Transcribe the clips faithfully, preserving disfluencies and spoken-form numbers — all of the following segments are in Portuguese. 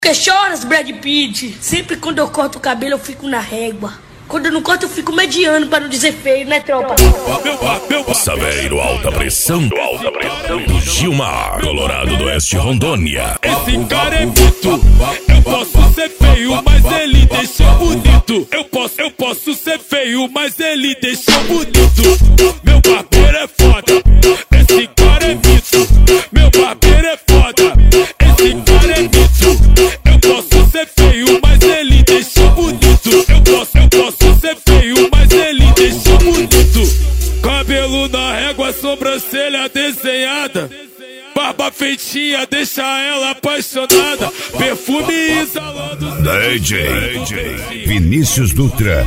Que choras, Brad Pitt? Sempre quando eu corto o cabelo eu fico na régua. Quando eu não corto eu fico mediano, pra não dizer feio, né, tropa? Saveiro Alta Pressão, Alta Pressão do Gilmar, Colorado do Oeste, Rondônia. Esse cara é mito. Eu posso ser feio, mas ele deixa bonito. Eu posso, eu posso ser feio, mas ele deixa bonito. Meu barbeiro é foda. Esse cara é mito. Meu barbeiro é foda. Esse cara é mito. Eu posso ser feio, mas ele deixa bonito. Eu posso, eu posso ser feio, mas ele deixa bonito. Cabelo na régua, sobrancelha desenhada. Barba feitinha, deixa ela apaixonada. Perfume exalando. D J Vinícius Dutra.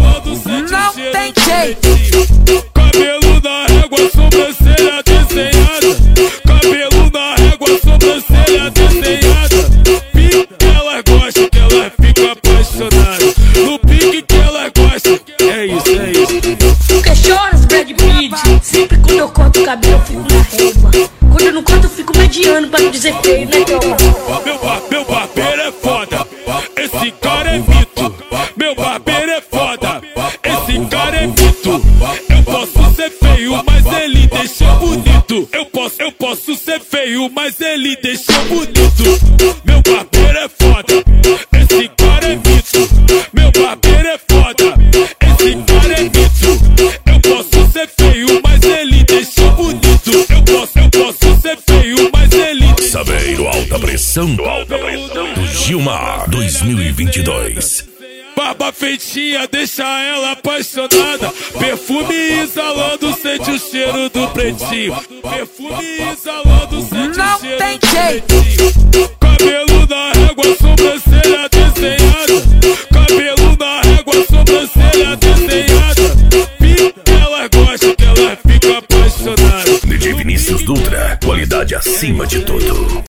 Não tem jeito. Cabelo na régua, sobrancelha desenhada. Cabelo na régua, sobrancelha desenhada. Pique que ela gosta, que ela fica apaixonada. No pique que ela gosta. É isso, é isso. Que choras, Brad Pitt? Sempre quando eu corto o cabelo eu fico na régua. Quando eu não corto eu fico mediano, pra não dizer feio, né, tropa? Meu, bar, meu barbeiro é foda. Esse cara é mito. Meu barbeiro é foda. Esse cara é mito. Eu posso ser feio, mas ele deixa bonito. Eu posso, eu posso ser feio, mas ele deixa bonito. Meu barbeiro é foda. Esse cara é mito. Meu barbeiro é foda. Esse cara é mito. Eu posso ser feio, mas ele deixa bonito. Eu posso, eu posso ser feio, mas ele deixa. Saveiro Alta Pressão, Alta Pressão do Gilmar dois mil e vinte e dois. Barba feitinha, deixa ela apaixonada. Perfume exalando, sente o cheiro do pretinho. Perfume exalando, sente Não o cheiro tem do jeito. pretinho. Cabelo na régua, sobrancelha desenhada. Cabelo na régua, sobrancelha desenhada. Pique que ela gosta, que ela fica apaixonada. D J Vinícius Dutra, qualidade acima de tudo.